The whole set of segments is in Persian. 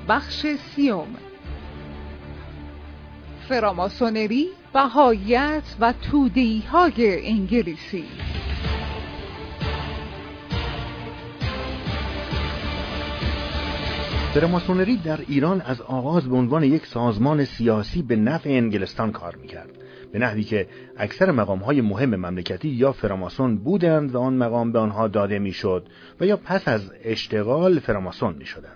بخش 30. فراماسونری، بهاییت و توده‌ای‌های انگلیسی. فراماسونری در ایران از آغاز به عنوان یک سازمان سیاسی به نفع انگلستان کار می‌کرد، به نحوی که اکثر مقام‌های مهم مملکتی یا فراماسون بودند و آن مقام به آنها داده می‌شد و یا پس از اشتغال فراماسون می‌شدند.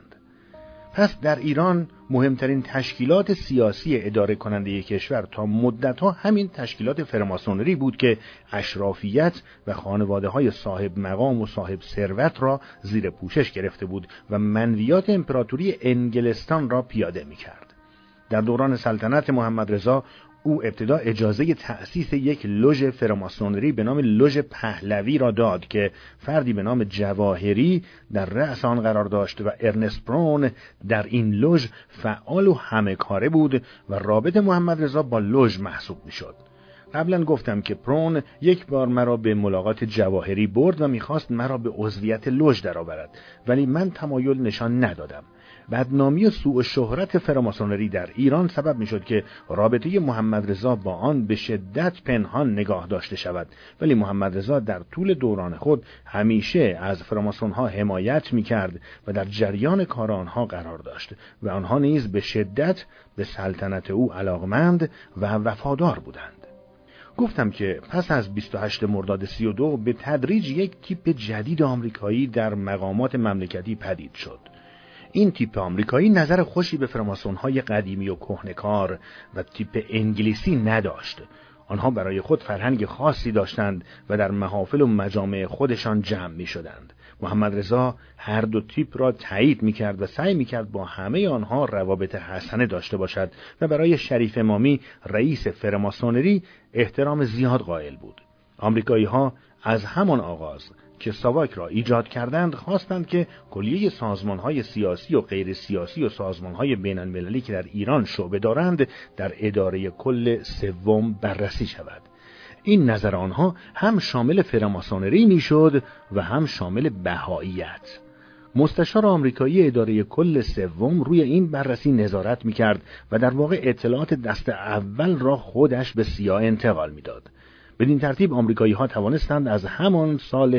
پس در ایران مهمترین تشکیلات سیاسی اداره کننده کشور تا مدت‌ها همین تشکیلات فراماسونری بود که اشرافیت و خانواده‌های صاحب مقام و صاحب ثروت را زیر پوشش گرفته بود و منویات امپراتوری انگلستان را پیاده می‌کرد. در دوران سلطنت محمد رضا او ابتدا اجازه تأسیس یک لوژ فراماسونری به نام لوژ پهلوی را داد که فردی به نام جواهری در رأس آن قرار داشت و ارنست پرون در این لوژ فعال و همه کاره بود و رابط محمد رضا با لوژ محسوب می‌شد. قبلا گفتم که پرون یک بار مرا به ملاقات جواهری برد و می‌خواست مرا به عضویت لوژ درآورد، ولی من تمایل نشان ندادم. بدنامی و سوء شهرت فراماسونری در ایران سبب می‌شد که رابطه محمد رضا با آن به شدت پنهان نگاه داشته شود، ولی محمد رضا در طول دوران خود همیشه از فراماسون‌ها حمایت می‌کرد و در جریان کار آنها قرار داشت و آنها نیز به شدت به سلطنت او علاقمند و وفادار بودند. گفتم که پس از 28 مرداد 32 به تدریج یک تیپ جدید آمریکایی در مقامات مملکتی پدید شد. این تیپ آمریکایی نظر خوشی به فراماسون‌های قدیمی و کهنه‌کار و تیپ انگلیسی نداشت. آنها برای خود فرهنگ خاصی داشتند و در محافل و مجامع خودشان جمع می‌شدند. محمد رضا هر دو تیپ را تایید می‌کرد و سعی می‌کرد با همه آنها روابط حسنه داشته باشد و برای شریف امامی رئیس فراماسونری احترام زیاد قائل بود. آمریکایی‌ها از همان آغاز که ساواک را ایجاد کردند خواستند که کلیه سازمان‌های سیاسی و غیر سیاسی و سازمان‌های بین‌المللی که در ایران شعبه دارند در اداره کل سوم بررسی شود. این نظر آنها هم شامل فراماسونری میشد و هم شامل بهاییت. مستشار آمریکایی اداره کل سوم روی این بررسی نظارت می‌کرد و در واقع اطلاعات دست اول را خودش به سیا انتقال می‌داد. بدین ترتیب آمریکایی‌ها توانستند از همان سال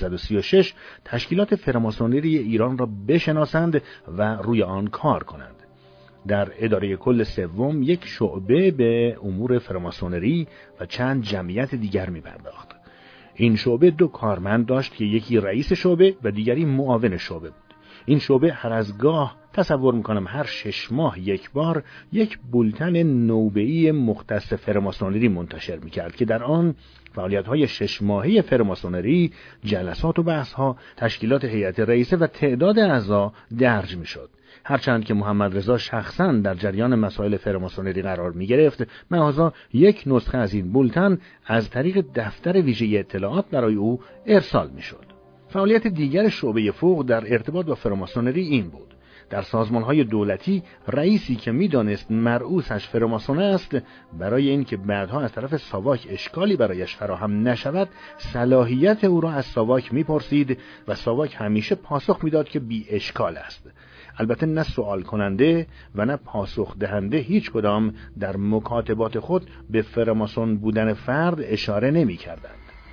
1336 تشکیلات فراماسونری ایران را بشناسند و روی آن کار کنند. در اداره کل سوم یک شعبه به امور فراماسونری و چند جمعیت دیگر می‌پرداخت. این شعبه دو کارمند داشت که یکی رئیس شعبه و دیگری معاون شعبه بود. این شعبه هر از گاه، تصور میکنم هر 6 ماه یک بار، یک بولتن نوبه‌ای مختص فراماسونری منتشر میکرد که در آن فعالیت‌های 6 ماهه فراماسونری، جلسات و بحث‌ها، تشکیلات هیئت رئیسه و تعداد اعضا درج میشد. هرچند که محمد رضا شخصاً در جریان مسائل فراماسونری قرار می‌گرفت، معاذا یک نسخه از این بولتن از طریق دفتر ویژه اطلاعات برای او ارسال میشد. فعالیت دیگر شعبه فوق در ارتباط با فراماسونری این بود: در سازمان‌های دولتی رئیسی که می‌دانست مرئوسش فراماسون است، برای اینکه بعدها از طرف ساواک اشکالی برایش فراهم نشود، صلاحیت او را از ساواک می‌پرسید و ساواک همیشه پاسخ می‌داد که بی اشکال است. البته نه سوال کننده و نه پاسخ دهنده هیچ کدام در مکاتبات خود به فراماسون بودن فرد اشاره نمی‌کردند.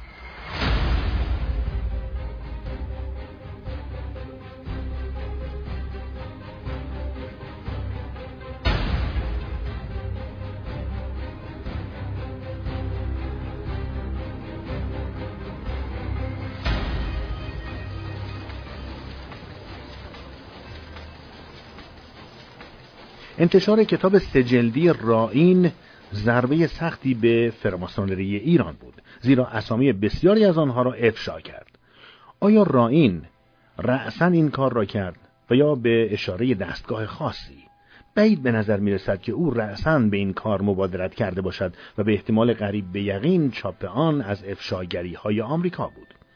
انتشار کتاب 3 جلدی رائین ضربه سختی به فراماسونری ایران بود، زیرا اسامی بسیاری از آنها را افشا کرد. آیا رائین رأساً این کار را کرد و یا به اشاره دستگاه خاصی؟ بعید به نظر می رسد که او رأساً به این کار مبادرت کرده باشد و به احتمال قریب به یقین چاپ آن از افشاگری های آمریکا بود.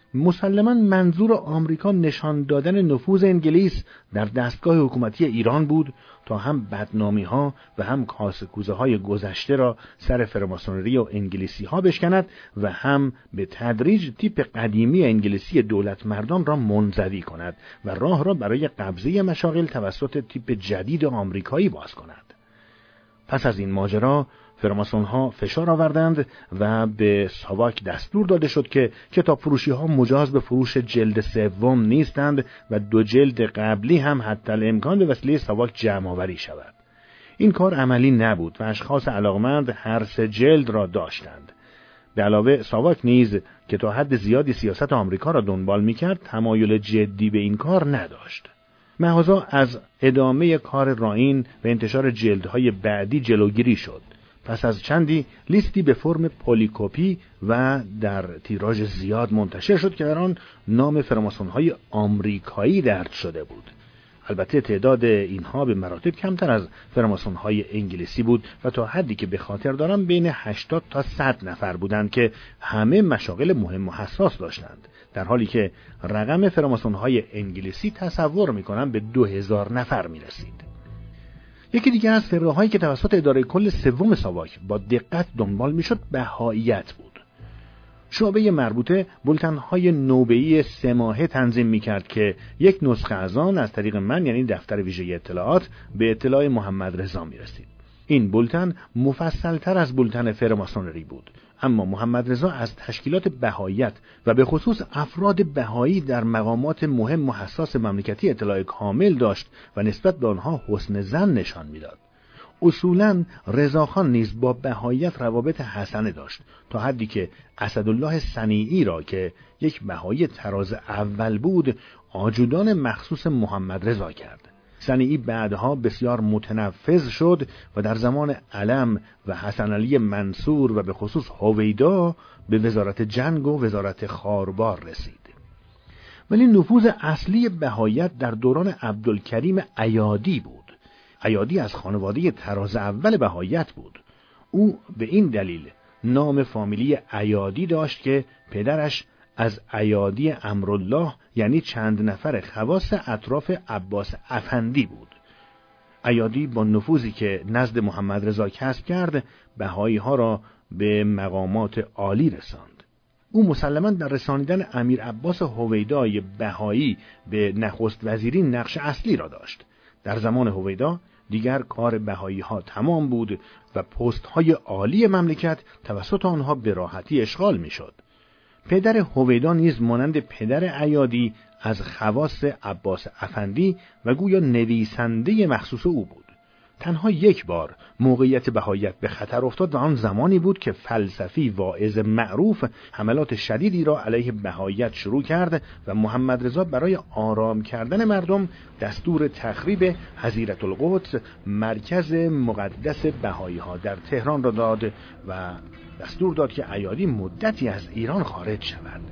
مسلماً منظور آمریکا نشان دادن نفوذ انگلیس در دستگاه حکومتی ایران بود تا هم بدنامی‌ها و هم کاسه‌کوزه‌های گذشته را سر فراماسونری و انگلیسی‌ها بشکند و هم به تدریج تیپ قدیمی انگلیسی دولت مردان را منزوی کند و راه را برای قبضه مشاغل توسط تیپ جدید آمریکایی باز کند. پس از این ماجرا فراماسون‌ها فشار آوردند و به ساواک دستور داده شد که کتاب فروشی‌ها مجاز به فروش جلد سوم نیستند و 2 جلد قبلی هم حتی الامکان به وسیله ساواک جمع‌آوری شود. این کار عملی نبود و اشخاص علاقمند هر 3 جلد را داشتند. به علاوه ساواک نیز که تا حد زیادی سیاست آمریکا را دنبال می‌کرد، تمایل جدی به این کار نداشت. مغازه از ادامه کار رائین و انتشار جلدهای بعدی جلوگیری شد. پس از چندی لیستی به فرم پلیکوپی و در تیراژ زیاد منتشر شد که در آن نام فراماسون‌های آمریکایی درج شده بود. البته تعداد اینها به مراتب کمتر از فراماسون‌های انگلیسی بود و تا حدی که به خاطر دارم بین 80 تا 100 نفر بودند که همه مشاغل مهم و حساس داشتند، در حالی که رقم فراماسون‌های انگلیسی تصور می‌کنم به 2000 نفر می‌رسید. یکی دیگر از فرقه‌هایی که توسط اداره کل سوم ساواک با دقت دنبال می‌شد بهائیت بود. شعبه مربوطه بولتن‌های نوبه‌ای 3 ماهه تنظیم می‌کرد که یک نسخه از آن از طریق من، یعنی دفتر ویژه اطلاعات، به اطلاع محمد رضا می‌رسید. این بولتن مفصل‌تر از بولتن فراماسونری بود، اما محمد رضا از تشکیلات بهائیت و به خصوص افراد بهایی در مقامات مهم و حساس مملکتی اطلاع کامل داشت و نسبت به آنها حسن ظن نشان می‌داد. اصولاً رضاخان نیز با بهائیت روابط حسنه داشت، تا حدی که اسدالله صنیعی را که یک بهایی طراز اول بود آجودان مخصوص محمد رضا کرد. صنیعی بعدها بسیار متنفذ شد و در زمان علم و حسن علی منصور و به خصوص هویدا به وزارت جنگ و وزارت خاربار رسید. ولی نفوذ اصلی بهائیت در دوران عبدالکریم ایادی بود. ایادی از خانواده طراز اول بهائیت بود. او به این دلیل نام فامیلی ایادی داشت که پدرش از ایادی امرالله، یعنی چند نفر خواص اطراف عباس افندی بود. ایادی با نفوذی که نزد محمد رضا کسب کرد، بهایی ها را به مقامات عالی رساند. او مسلماً در رسانیدن امیر عباس هویدای بهایی به نخست وزیری نقش اصلی را داشت. در زمان هویدا دیگر کار بهایی ها تمام بود و پست های عالی مملکت توسط آنها به راحتی اشغال می شد. پدر هویدا نیز مانند پدر ایادی از خواص عباس افندی و گویا نویسنده مخصوص او بود. تنها یک بار موقعیت بهائیت به خطر افتاد و آن زمانی بود که فلسفی واعظ معروف حملات شدیدی را علیه بهائیت شروع کرد و محمد رضا برای آرام کردن مردم دستور تخریب حضیرة القدس، مرکز مقدس بهایی ها در تهران را داد و دستور داد که ایادی مدتی از ایران خارج شود.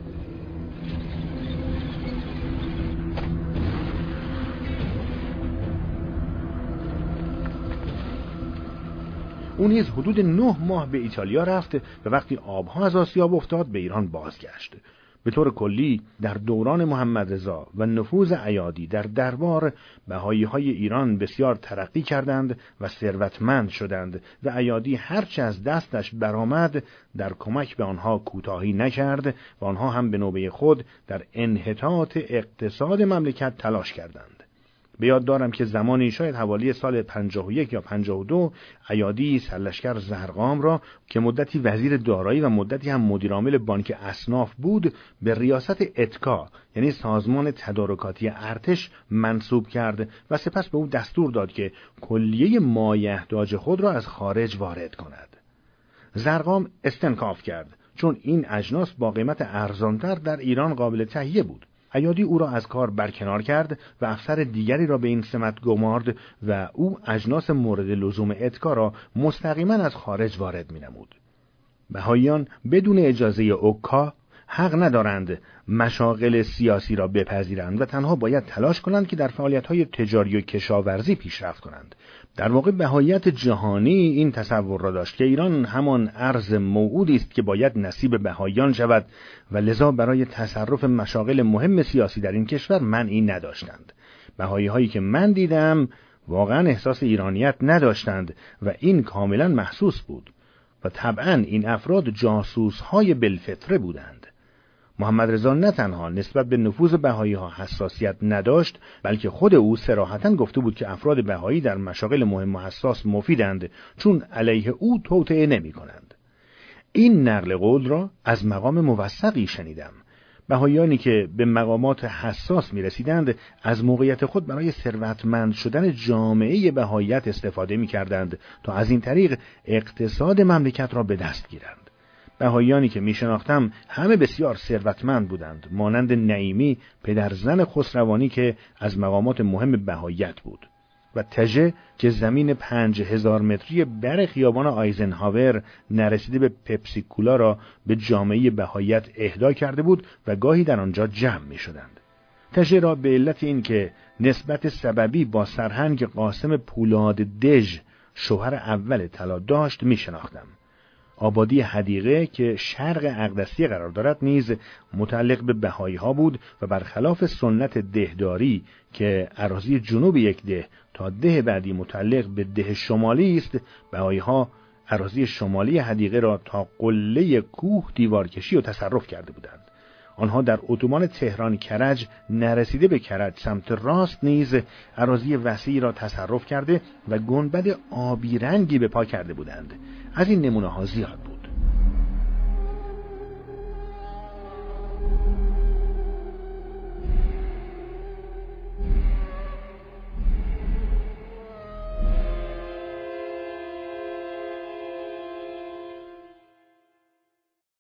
او نیز حدود 9 ماه به ایتالیا رفت و وقتی آبها از آسیاب افتاد به ایران بازگشت. به طور کلی در دوران محمد رضا و نفوذ ایادی در دربار، بهایی‌های ایران بسیار ترقی کردند و ثروتمند شدند و ایادی هرچه از دستش برآمد در کمک به آنها کوتاهی نکرد و آنها هم به نوبه خود در انحطاط اقتصاد مملکت تلاش کردند. به یاد دارم که زمانی شاید حوالی سال 51 یا 52 ایادی سرلشکر زرقام را که مدتی وزیر دارایی و مدتی هم مدیرعامل بانک اصناف بود به ریاست اتکا، یعنی سازمان تدارکاتی ارتش، منصوب کرد و سپس به او دستور داد که کلیه مایحتاج خود را از خارج وارد کند. زرقام استنکاف کرد چون این اجناس با قیمت ارزانتر در ایران قابل تهیه بود. ایادی او را از کار برکنار کرد و افسر دیگری را به این سمت گمارد و او اجناس مورد لزوم اتکا را مستقیما از خارج وارد می نمود. بهائیان بدون اجازه اوکا حق ندارند مشاغل سیاسی را بپذیرند و تنها باید تلاش کنند که در فعالیت‌های تجاری و کشاورزی پیشرفت کنند. در واقع بهاییت جهانی این تصور را داشت که ایران همان ارض موعودی است که باید نصیب بهاییان شود و لذا برای تصرف مشاغل مهم سیاسی در این کشور منعی نداشتند. بهایی‌هایی که من دیدم واقعا احساس ایرانیت نداشتند و این کاملا محسوس بود و طبعا این افراد جاسوس‌های بالفطره بودند. محمد رضا نه تنها نسبت به نفوذ بهایی‌ها حساسیت نداشت، بلکه خود او صراحتاً گفته بود که افراد بهایی در مشاغل مهم و حساس مفیدند چون علیه او توطئه نمی‌کنند. این نقل قول را از مقام موثقی شنیدم. بهاییانی که به مقامات حساس می‌رسیدند از موقعیت خود برای ثروتمند شدن جامعه بهاییت استفاده می‌کردند تا از این طریق اقتصاد مملکت را به دست گیرند. بهاییانی که میشناختم همه بسیار ثروتمند بودند، مانند نعیمی پدرزن خسروانی که از مقامات مهم بهاییت بود و تژه که زمین 5000 متری بر خیابان آیزنهاور نرسیده به پپسیکولا را به جامعه بهاییت اهدا کرده بود و گاهی در آنجا جمع می شدند. تژه را به علت این که نسبت سببی با سرهنگ قاسم پولاد دژ شوهر اول طلا داشت می شناختم. آبادی حدیقه که شرق اقدسیه قرار دارد نیز متعلق به بهایی ها بود و برخلاف سنت دهداری که اراضی جنوب یک ده تا ده بعدی متعلق به ده شمالی است، بهایی ها اراضی شمالی حدیقه را تا قله کوه دیوارکشی و تصرف کرده بودند. آنها در اتوبان تهران کرج نرسیده به کرج سمت راست نیز اراضی وسیعی را تصرف کرده و گنبد آبی رنگی به پا کرده بودند. از این نمونه ها زیاد بود.